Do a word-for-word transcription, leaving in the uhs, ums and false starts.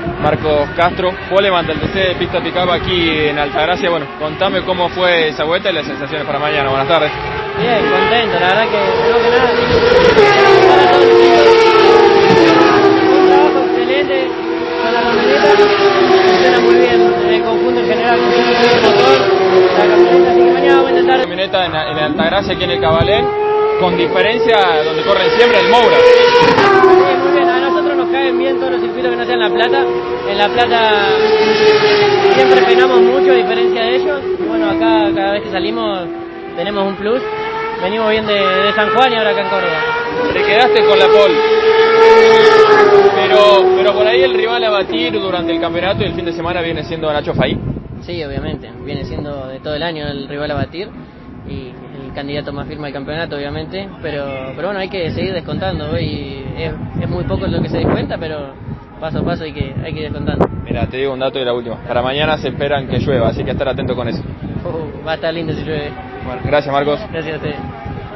Marcos Castro, poleman del T C de Pista Pick Up aquí en Altagracia. Bueno, contame cómo fue esa vuelta y las sensaciones para mañana. Buenas tardes. Bien, contento, la verdad que no que nada. Para todos los chicos. Un trabajo excelente con la camioneta, funciona muy bien el conjunto en general, el motor, la camioneta, así que mañana vamos a intentar. La camioneta en, en Altagracia, aquí en el Cabalén, con diferencia donde corren siempre el Moura. Sí, muy bien, a nosotros nos caen bien todos los circuitos que no sean La Plata. En La Plata siempre penamos mucho a diferencia de ellos. Y bueno, acá cada vez que salimos tenemos un plus. Venimos bien de, de San Juan y ahora acá en Córdoba. Te quedaste con la pole. Pero, pero por ahí el rival a batir durante el campeonato y el fin de semana viene siendo Nacho Faí. Sí, obviamente. Viene siendo de todo el año el rival a batir. Y el candidato más firme del campeonato, obviamente. Pero, pero bueno, hay que seguir descontando. Hoy es, es muy poco lo que se descuenta, pero paso a paso hay que, hay que ir descontando. Mira, te digo un dato de la última. Para mañana se esperan que llueva, así que estar atento con eso. Uh, va a estar lindo si llueve. Bueno, gracias Marcos. Gracias a ustedes.